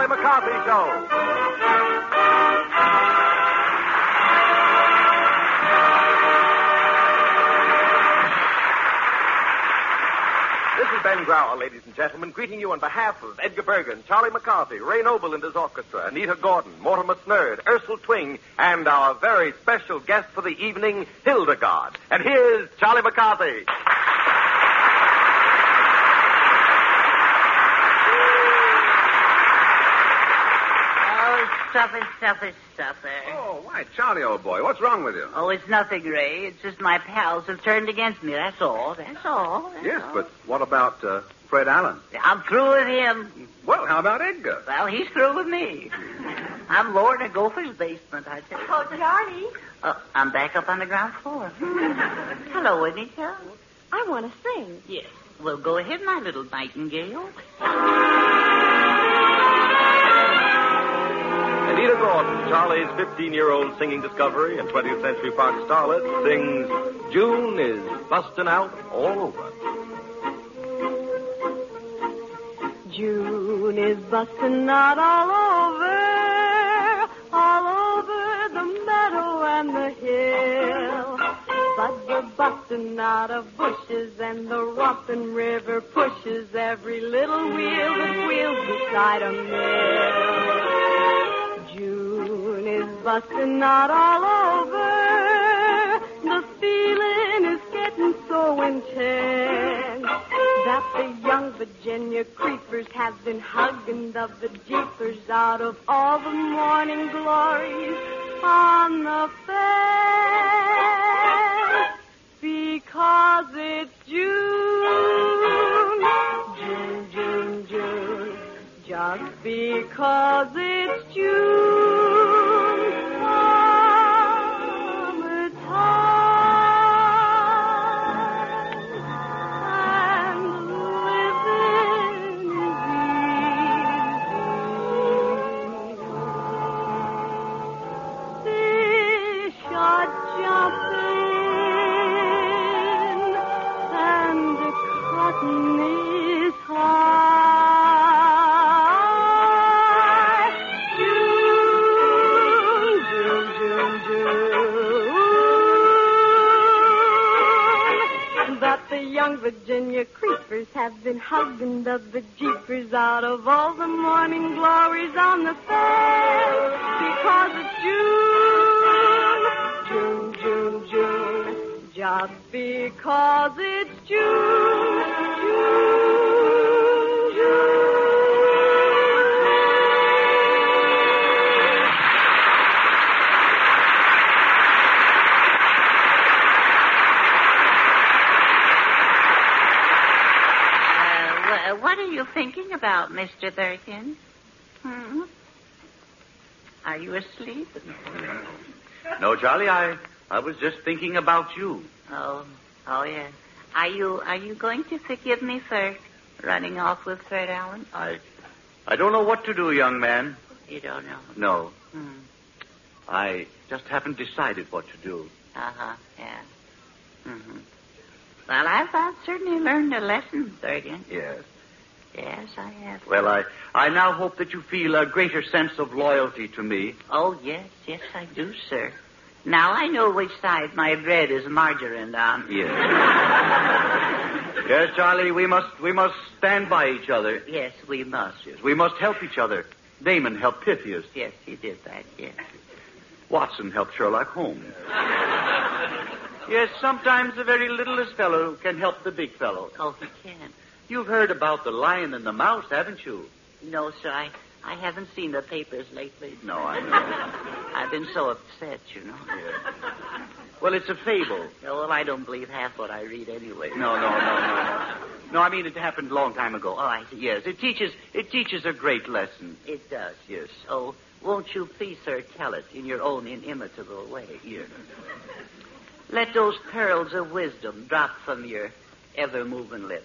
McCarthy Show. This is Ben Grauer, ladies and gentlemen, greeting you on behalf of Edgar Bergen, Charlie McCarthy, Ray Noble and his orchestra, Anita Gordon, Mortimer Snerd, Ursula Twing, and our very special guest for the evening, Hildegard. And here's Charlie McCarthy. Stuffer. Oh, why, Charlie, old boy, what's wrong with you? Oh, it's nothing, Ray. It's just my pals have turned against me. That's all. Yes, but what about Fred Allen? I'm through with him. Well, how about Edgar? Well, he's through with me. I'm lord of Gopher's basement, I tell you. Oh, Charlie. I'm back up on the ground floor. Hello, Anita. I want to sing. Yes. Well, go ahead, my little nightingale. Anita Gordon, Charlie's 15-year-old singing discovery and 20th Century Fox starlet, sings June is Bustin' Out All Over. June is busting out all over the meadow and the hill. Buds are busting out of bushes and the romping river pushes every little wheel that wheels beside a mill. June is busting out all over. The feeling is getting so intense that the young Virginia creepers have been hugging the jeepers out of all the morning glories on the fence. Because it's June, June, just because it's June, summertime, and living is easy. Fish are jumping, and the cotton is high. June, that the young Virginia creepers have been hugging the jeepers out of all the morning glories on the fence. Because it's June, just because it's June. What are you thinking about, Mr. Birkin? Are you asleep? No, Charlie, I was just thinking about you. Oh, yes. Are you going to forgive me for running off with Fred Allen? I don't know what to do, young man. You don't know? No. I just haven't decided what to do. Yeah. Well, I've certainly learned a lesson, Birkin. Yes. Yes, I have. Well, I now hope that you feel a greater sense of loyalty to me. Oh, yes, I do, sir. Now I know which side my bread is margarine on. Yes. Yes, Charlie, we must stand by each other. Yes, we must. Yes, we must help each other. Damon helped Pythias. Yes, he did that, yes. Watson helped Sherlock Holmes. Yes, sometimes the very littlest fellow can help the big fellow. Oh, he can. You've heard about the lion and the mouse, haven't you? No, sir, I haven't seen the papers lately. No, I know. I've been so upset, you know. Yeah. Well, it's a fable. Oh, well, I don't believe half what I read anyway. No. No, I mean, it happened a long time ago. Oh, I see. Yes, it teaches a great lesson. It does. Yes. Oh, won't you please, sir, tell it in your own inimitable way? Yes. Let those pearls of wisdom drop from your ever-moving lips.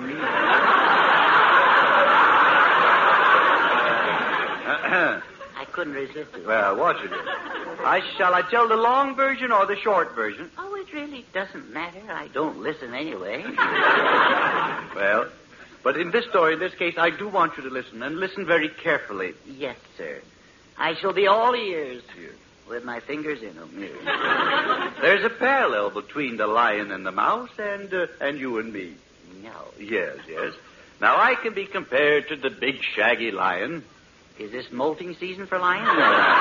I couldn't resist it. Well, watch it. Shall I tell the long version or the short version? Oh, it really doesn't matter. I don't listen anyway. Well, But in this story, in this case, I do want you to listen, and listen very carefully. Yes, sir. I shall be all ears. With my fingers in them. There's a parallel between the lion and the mouse and you and me. No. Yes. Now, I can be compared to the big, shaggy lion. Is this molting season for lions?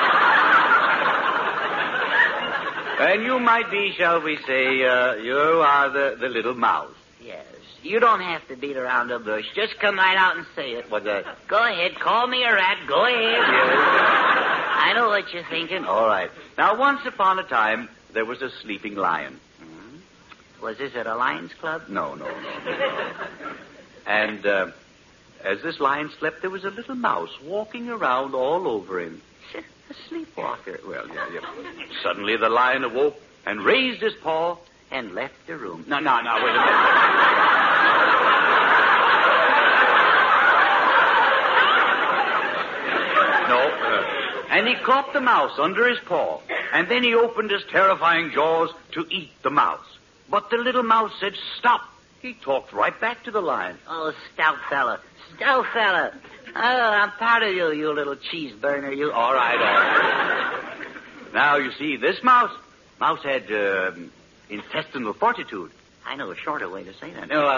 And you might be, shall we say, you are the little mouse. Yes. You don't have to beat around the bush. Just come right out and say it. What's that? Go ahead. Call me a rat. Go ahead. Yes. I know what you're thinking. All right. Now, once upon a time, there was a sleeping lion. Mm-hmm. Was this at a Lions Club? No. And as this lion slept, there was a little mouse walking around all over him. A sleepwalker. Well, yeah. Suddenly, the lion awoke and raised his paw and left the room. No, wait a minute. And he caught the mouse under his paw, and then he opened his terrifying jaws to eat the mouse. But the little mouse said, "Stop." He talked right back to the lion. Oh, stout fella. Oh, I'm proud of you, you little cheese burner, you. All right. Now, you see, this mouse had intestinal fortitude. I know a shorter way to say that. No.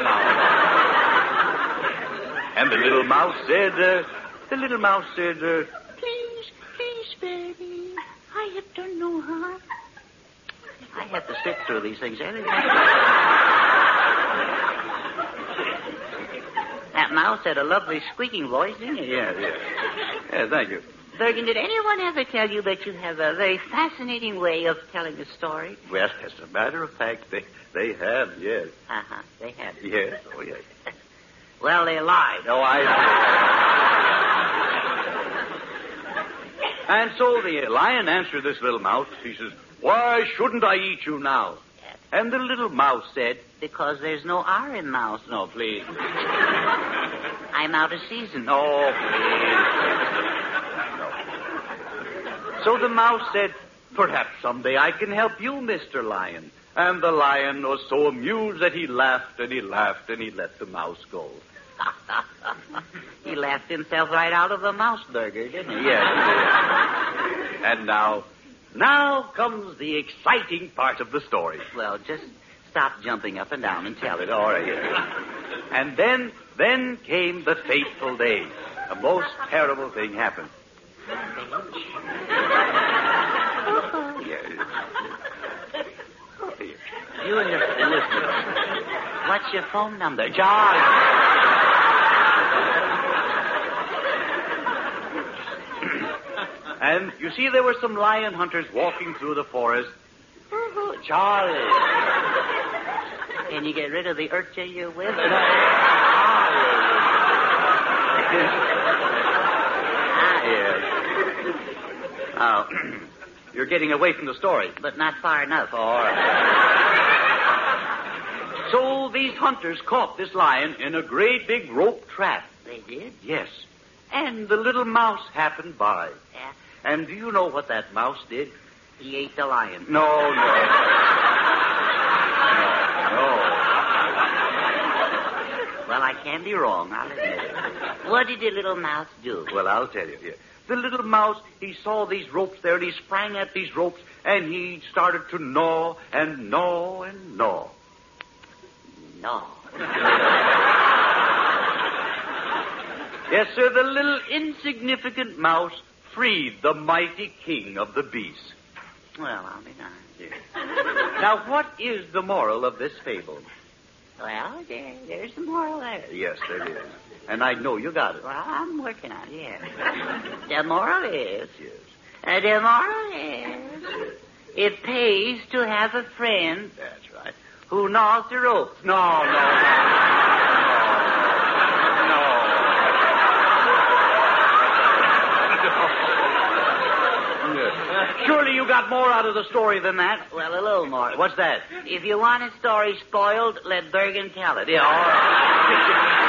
And the little mouse said, Please, baby. I have done no harm. I have to sit through these things. That mouse had a lovely squeaking voice, didn't it? Yeah, thank you. Bergen, did anyone ever tell you that you have a very fascinating way of telling a story? Well, as a matter of fact, they have, yes. Uh-huh, they have. Yes, oh, yes. Well, they lied. Oh, And so the lion answered this little mouse. He says, "Why shouldn't I eat you now?" Yes. And the little mouse said, "Because there's no R in mouse." "No, please." I'm out of season. "Oh, please." No. So the mouse said, "Perhaps someday I can help you, Mr. Lion." And the lion was so amused that he laughed and he laughed and he let the mouse go. He laughed himself right out of the mouse burger, didn't he? Yes. And now comes the exciting part of the story. Well, just stop jumping up and down and tell it. All right. And then came the fateful day. A most terrible thing happened. You and your listener. What's your phone number? John. And you see, there were some lion hunters walking through the forest. Charlie. Can you get rid of the urcha you're with? Yes. Now, you're getting away from the story. But not far enough. All right. So these hunters caught this lion in a great big rope trap. They did? Yes. And the little mouse happened by. Yeah. And do you know what that mouse did? He ate the lion. No. Well, I can be wrong, I'll admit it. What did the little mouse do? Well, I'll tell you. Yeah. The little mouse, he saw these ropes there, and he sprang at these ropes, and he started to gnaw and gnaw and gnaw. No. Yes, sir, the little insignificant mouse freed the mighty king of the beasts. Well, I'll be darned. Yes. Now, what is the moral of this fable? Well, there's the moral there. Yes, there is. And I know you got it. Well, I'm working on it, yeah. The moral is... Yes. The moral is... It pays to have a friend... That's right. ...who gnaws the ropes. No. Surely you got more out of the story than that. Well, a little more. What's that? If you want a story spoiled, let Bergen tell it. Yeah, all right.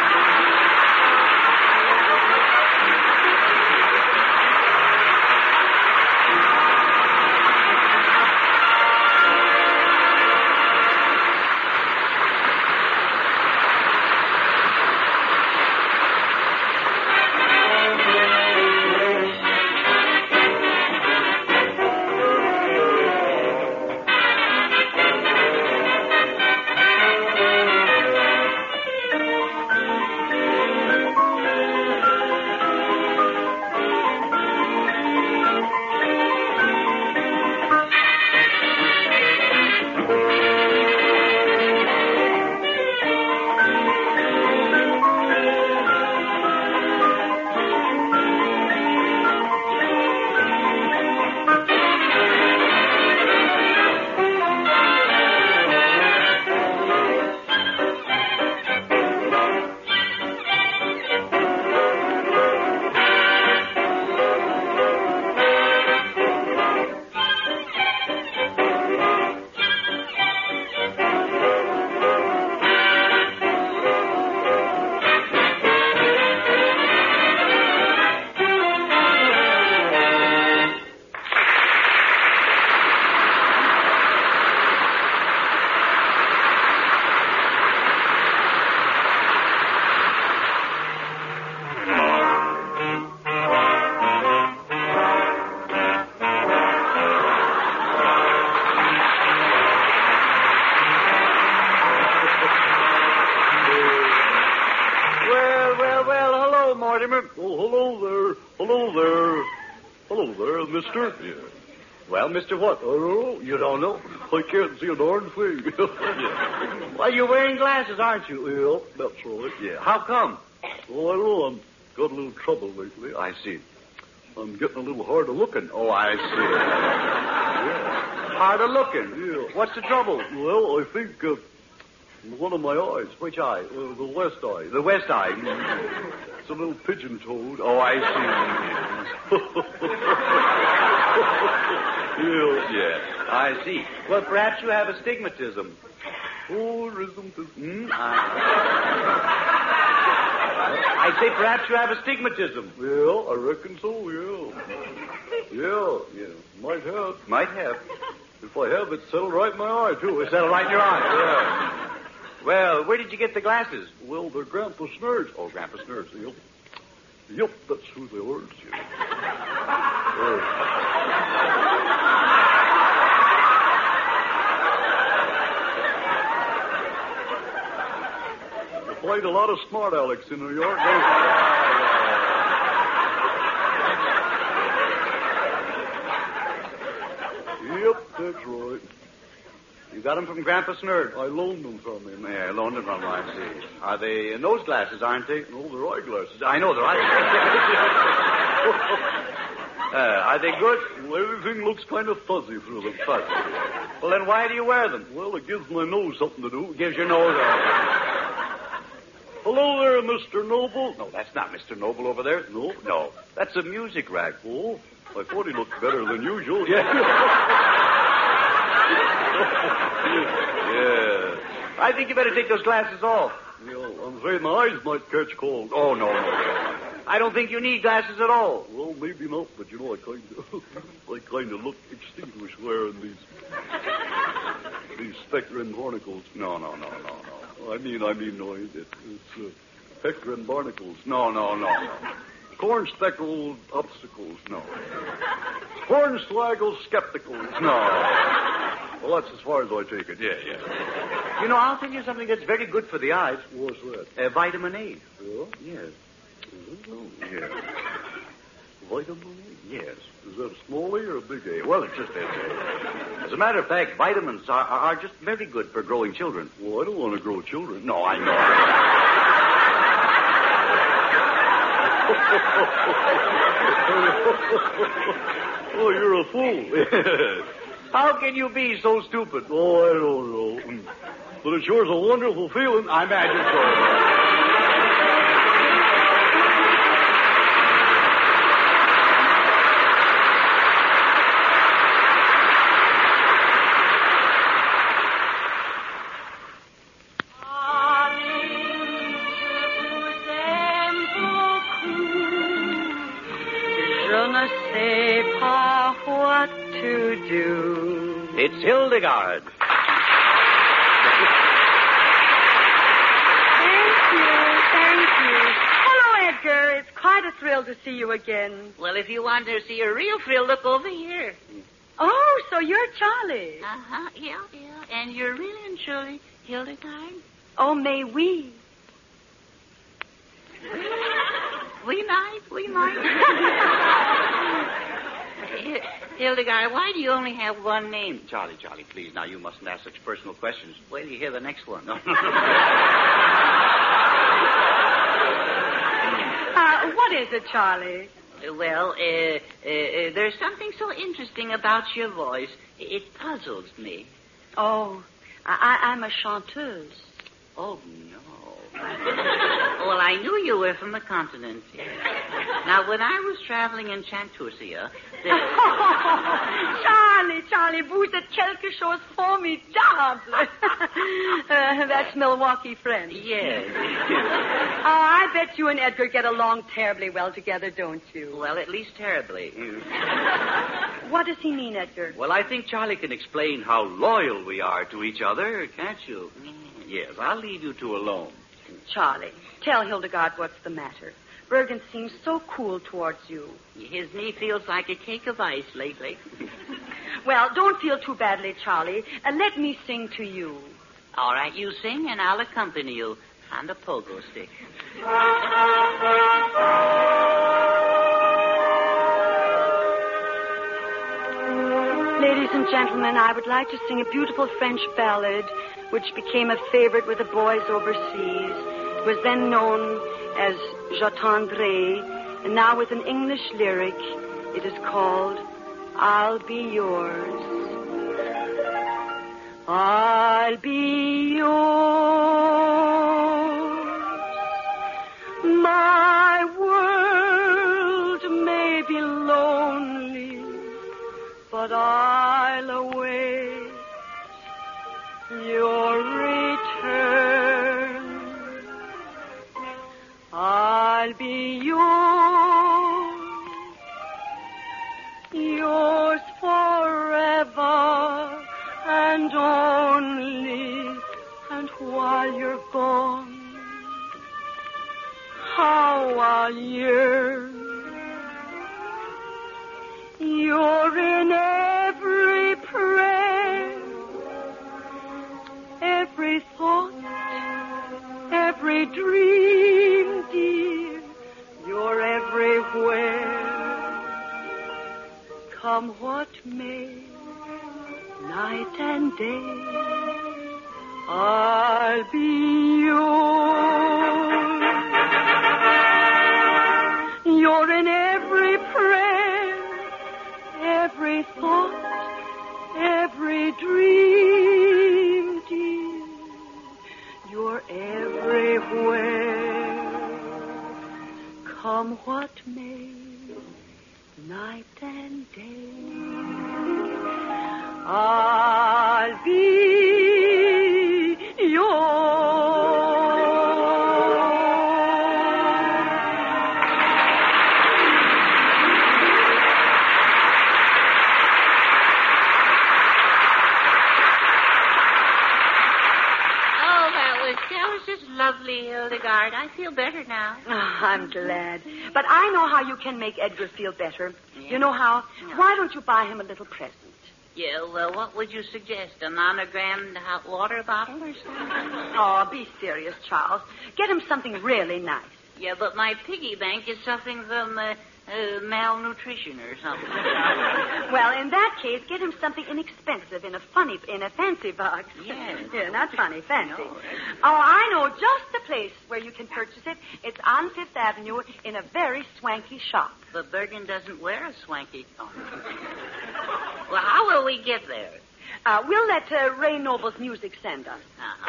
Mortimer? Oh, hello there. Hello there. Hello there, mister. Yeah. Well, Mr. What? I don't know. You don't know? I can't see a darn thing. Well, you're wearing glasses, aren't you? Yeah, that's right. Yeah. How come? Oh, I know. I've got a little trouble lately. I see. I'm getting a little hard of looking. Oh, I see. Hard of looking. Yeah. What's the trouble? Well, I think one of my eyes. Which eye? The left eye. The west eye. It's a little pigeon-toed. Oh, I see. Yeah, I see. Well, perhaps you have astigmatism. Oh, rhythm. I say perhaps you have astigmatism. Yeah, I reckon so, yeah. Yeah, might have. Might have. If I have, it's settled right in my eye, too. It's settled right in your eye. Yeah. Well, where did you get the glasses? Well, they're Grandpa Snur's. Oh, Grandpa Snur's. Yep, that's who they are. You find a lot of smart Alex in New York, don't you? Yep, that's right. You got them from Grandpa Snurd? I loaned them from him. Yeah, loaned them from him, I see. Are they nose glasses, aren't they? No, they're eyeglasses. I know they're eyeglasses. Are they good? Well, everything looks kind of fuzzy through them. Fuzzy. Well, then why do you wear them? Well, it gives my nose something to do. Gives your nose a... Hello there, Mr. Noble. No, that's not Mr. Noble over there. No? No, that's a music rack. Oh, I thought he looked better than usual. Yeah. Yeah. I think you better take those glasses off. Yeah, I'm afraid my eyes might catch cold. Oh, no. I don't think you need glasses at all. Well, maybe not, but I kind of look extinguished wearing these spectrum barnacles. No. I mean, no, it's spectrum barnacles. No. Corn speckled obstacles. No. Corn swaggle skepticals. No. Well, that's as far as I take it. Yeah. You know, I'll tell you something that's very good for the eyes. What's that? Vitamin A. Yeah? Yes. Yeah. Vitamin A? Yes. Is that a small A or a big A? Well, it's just a... As a matter of fact, vitamins are just very good for growing children. Well, I don't want to grow children. No, I know. Oh, you're a fool. How can you be so stupid? Oh, I don't know. But it sure's a wonderful feeling. I imagine so. It's Hildegard. Thank you. Hello, Edgar. It's quite a thrill to see you again. Well, if you want to see a real thrill, look over here. Oh, so you're Charlie. Uh-huh, yeah. And you're really and truly Hildegard? Oh, may we? We might. Hildegard, why do you only have one name? Charlie, please. Now, you mustn't ask such personal questions. Wait till you hear the next one. What is it, Charlie? Well, there's something so interesting about your voice. It puzzles me. Oh, I'm a chanteuse. Oh, no. Well, I knew you were from the continent. Now, when I was traveling in Chantusia... Charlie, vous êtes quelque chose formidable. That's Milwaukee French. Yes. Oh, I bet you and Edgar get along terribly well together, don't you? Well, at least terribly. What does he mean, Edgar? Well, I think Charlie can explain how loyal we are to each other, can't you? Yes, I'll leave you two alone. Charlie, tell Hildegard what's the matter. Bergen seems so cool towards you. His knee feels like a cake of ice lately. Well, don't feel too badly, Charlie. Let me sing to you. All right, you sing, and I'll accompany you. And a pogo stick. Ladies and gentlemen, I would like to sing a beautiful French ballad which became a favorite with the boys overseas. It was then known as J'attendrai, and now with an English lyric, it is called I'll Be Yours. I'll be yours. My world may be lonely, but I'll await your return. I'll be yours forever and only, and while you're gone, how I'll yearn. You're in every prayer, every thought, every dream, dear. You're everywhere. Come what may, night and day, I'll be yours. You're in every prayer, every thought, every dream, dear. You're everywhere. Come what may, night and day, I'll be yours. That was just lovely, Hildegard. I feel better now. Oh, I'm glad. But I know how you can make Edgar feel better. Yeah. You know how? No. Why don't you buy him a little present? Yeah, well, what would you suggest? A monogrammed hot water bottle or something? Oh, be serious, Charles. Get him something really nice. Yeah, but my piggy bank is suffering from malnutrition or something. Well, in that case, get him something inexpensive in a fancy box. Yes. Yeah, not funny, fancy. No. Oh, I know just the place where you can purchase it. It's on Fifth Avenue in a very swanky shop. But Bergen doesn't wear a swanky. Oh. Well, how will we get there? We'll let Ray Noble's music send us.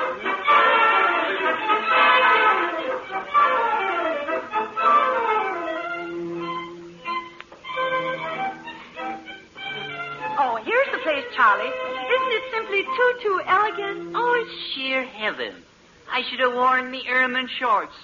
Oh, here's the place, Charlie. Isn't it simply too elegant? Oh, it's sheer heaven. I should have worn me ermine shorts.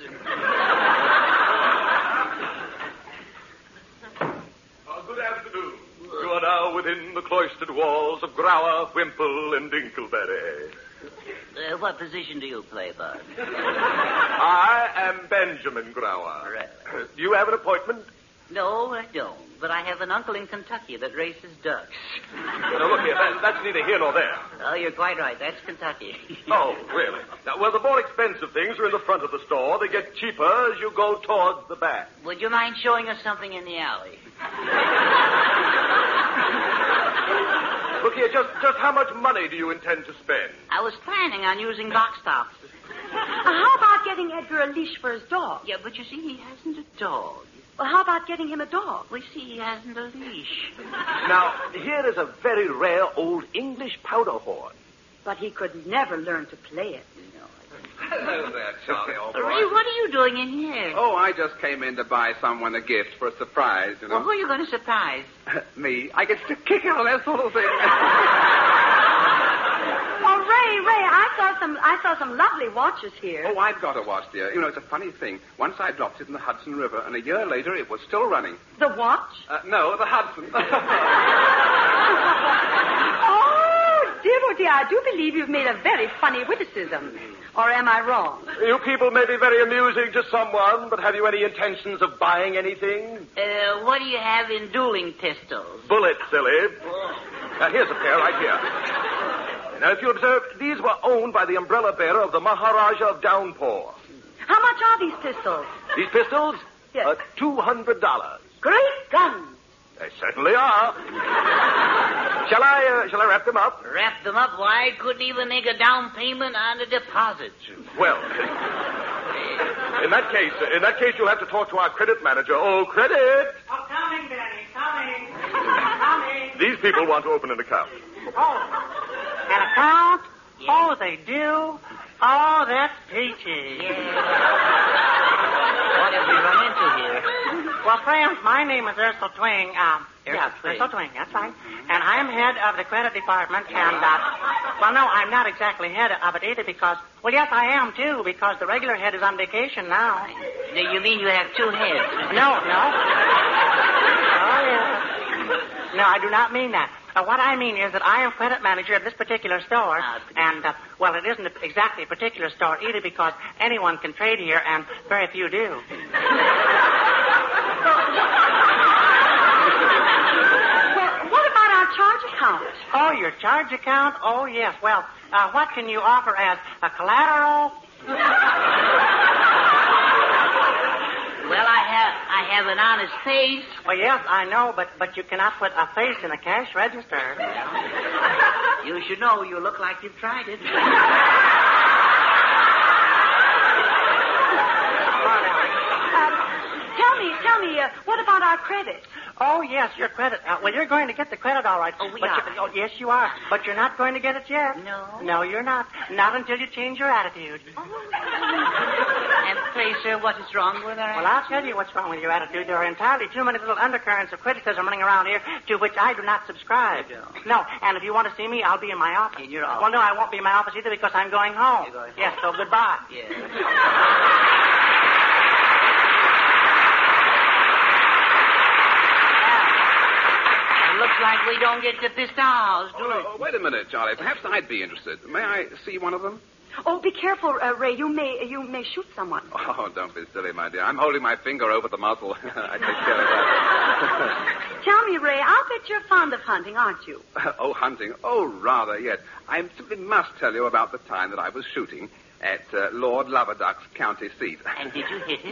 Good afternoon. You are now within the cloistered walls of Grower, Wimple, and Dinkleberry. What position do you play, Bud? I am Benjamin Grower. Right. Do you have an appointment? No, I don't. But I have an uncle in Kentucky that races ducks. Now, look here. That's neither here nor there. Oh, you're quite right. That's Kentucky. Oh, really? Now, well, the more expensive things are in the front of the store. They get cheaper as you go towards the back. Would you mind showing us something in the alley? Look here, just how much money do you intend to spend? I was planning on using box tops. How about getting Edgar a leash for his dog? Yeah, but you see, he hasn't a dog. Well, how about getting him a dog? We see he hasn't a leash. Now, here is a very rare old English powder horn. But he could never learn to play it. Hello there, Charlie, old boy. Ray, what are you doing in here? Oh, I just came in to buy someone a gift for a surprise, you know. Well, who are you going to surprise? Me. I get to kick out that sort of thing. Oh, Ray, I saw some lovely watches here. Oh, I've got a watch, dear. You know, it's a funny thing. Once I dropped it in the Hudson River, and a year later it was still running. The watch? No, the Hudson. Oh, dear, I do believe you've made a very funny witticism. Or am I wrong? You people may be very amusing to someone, but have you any intentions of buying anything? What do you have in dueling pistols? Bullets, silly. Now, here's a pair right here. Now, if you observe, these were owned by the umbrella bearer of the Maharaja of Downpour. How much are these pistols? These pistols? Yes. $200. Great guns. They certainly are. Shall I wrap them up? Wrap them up? Why, couldn't even make a down payment on a deposit. Well, in that case, you'll have to talk to our credit manager. Oh, credit! Oh, coming, Danny, coming. Coming. These people want to open an account. Oh, an account? Yeah. Oh, they do? Oh, that's peachy. What have we run into here? Well, friends, my name is Ursel Twing. Twing. Ursel Twing, that's right. And I'm head of the credit department, and, well, no, I'm not exactly head of it either because, well, yes, I am, too, because the regular head is on vacation now. Do you mean you have two heads? No. Oh, yes. No, I do not mean that. What I mean is that I am credit manager of this particular store, and, well, it isn't exactly a particular store either because anyone can trade here, and very few do. Well, what about our charge account? Oh, your charge account? Oh, yes. Well, what can you offer as a collateral? Well, I have an honest face. Well, yes, I know, but you cannot put a face in a cash register. You should know. You look like you've tried it. Tell me, what about our credit? Oh, yes, your credit. Well, you're going to get the credit, all right. Oh, we are. Oh, yes, you are. But you're not going to get it yet. No. No, you're not. Not until you change your attitude. And pray, sir, what is wrong with our Well, I'll tell you what's wrong with your attitude. There are entirely too many little undercurrents of criticism running around here to which I do not subscribe. No, and if you want to see me, I'll be in my office. In your office? Well, no, I won't be in my office either because I'm going home. You're going home. Yes, so goodbye. Yeah. Looks like we don't get the pistols, do we? Wait a minute, Charlie. Perhaps I'd be interested. May I see one of them? Oh, be careful, Ray. You may shoot someone. Oh, don't be silly, my dear. I'm holding my finger over the muzzle. I take care of that. Tell me, Ray, I'll bet you're fond of hunting, aren't you? Oh, hunting. Oh, rather, yes. I simply must tell you about the time that I was shooting at Lord Loverduck's county seat. And did you hit it?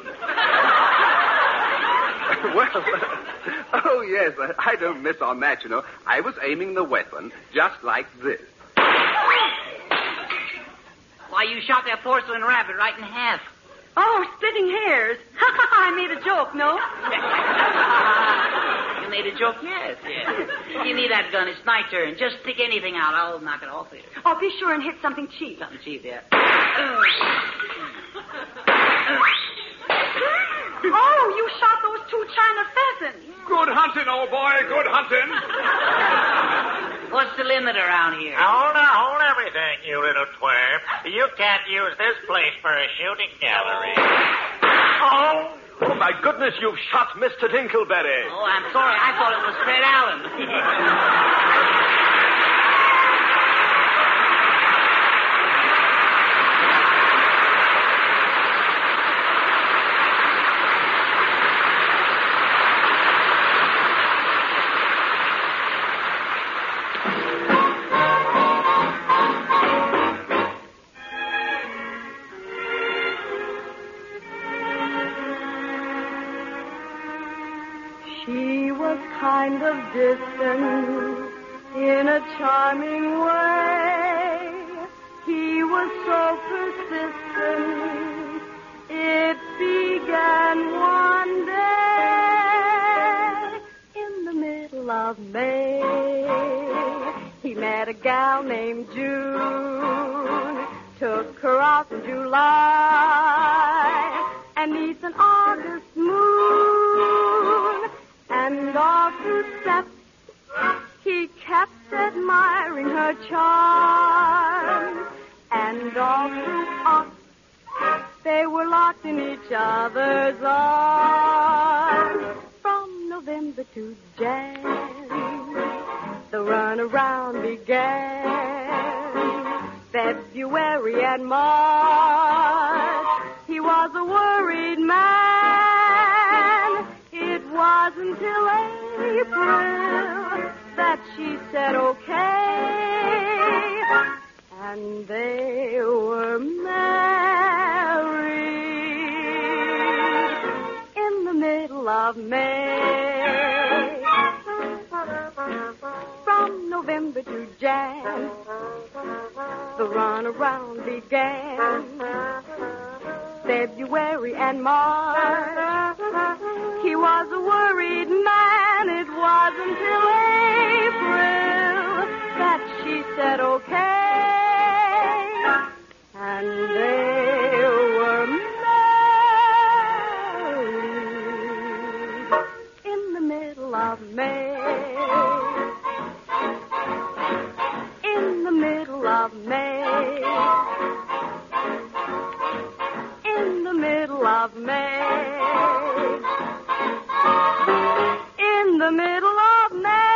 Well, oh, yes, I don't miss on that, you know. I was aiming the weapon just like this. Why, you shot that porcelain rabbit right in half. Oh, splitting hairs. I made a joke, no? You made a joke? Yes. Give me that gun. It's my turn. Just pick anything out. I'll knock it off here. Oh, be sure and hit something cheap. Something cheap, yeah. Oh, you shot those two China pheasants. Good hunting, old boy. Good hunting. What's the limit around here? Hold everything, you little twerp. You can't use this place for a shooting gallery. Oh, my goodness, you've shot Mr. Dinkleberry. Oh, I'm sorry. I thought it was Fred Allen. She was kind of distant in a charming way. He was so persistent. It began one day in the middle of May. He met a gal named June, took her out in July, and neath an August moon, and all through steps, he kept admiring her charm. And all through August, they were locked in each other's arms. From November to Jan, the runaround began. February and March, he was a worried man. It wasn't until April that she said okay, and they were married. of May. From November to Jan, the runaround began. February and March, he was a worried man. It wasn't until April that she said okay, and they were married in the middle of May. In the middle of May. In the middle of May. In the middle of May.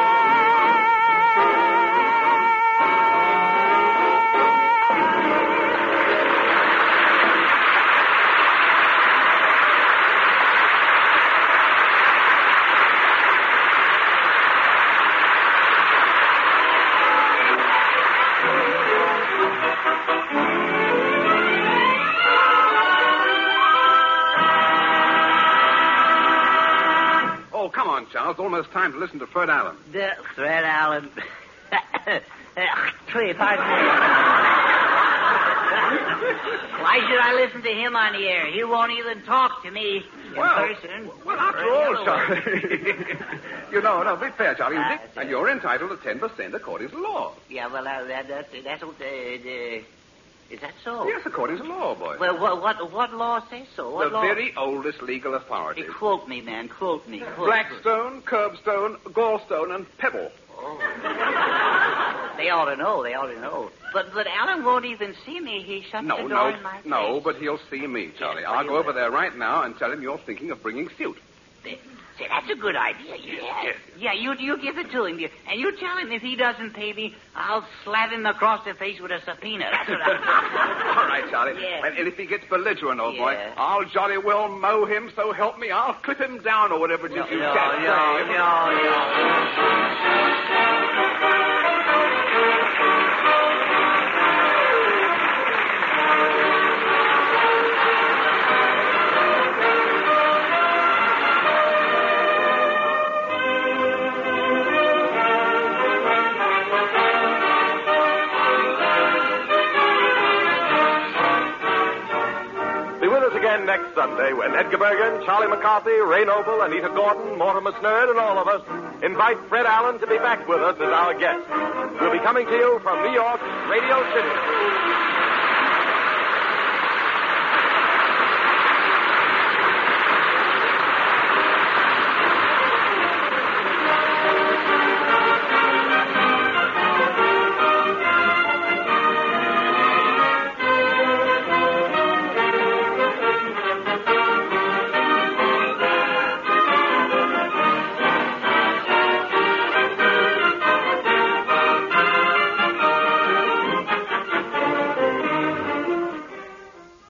Come on, Charles. Almost time to listen to Fred Allen. Fred Allen. Please, pardon me. Why should I listen to him on the air? He won't even talk to me in person. Well, after all, Charlie. No, be fair, Charlie. And you're entitled to 10% according to law. Yeah, well, that's what is that so? Yes, according to law, boy. Well, what law says so? What the law? very oldest legal authority. Quote me, man. Quote me. Blackstone, Curbstone, Gallstone, and Pebble. Oh. They ought to know. But Alan won't even see me. He shuts the door in my face. No, but he'll see me, Charlie. I'll go over there right now and tell him you're thinking of bringing suit. Say, that's a good idea. Yeah, you give it to him. And you tell him if he doesn't pay me, I'll slap him across the face with a subpoena. That's what I'll do. All right, Charlie. Yeah. Well, and if he gets belligerent, old boy, I'll jolly well mow him, so help me. I'll clip him down or whatever it is you can't say. Next Sunday, when Edgar Bergen, Charlie McCarthy, Ray Noble, Anita Gordon, Mortimer Snerd, and all of us invite Fred Allen to be back with us as our guest. We'll be coming to you from New York, Radio City.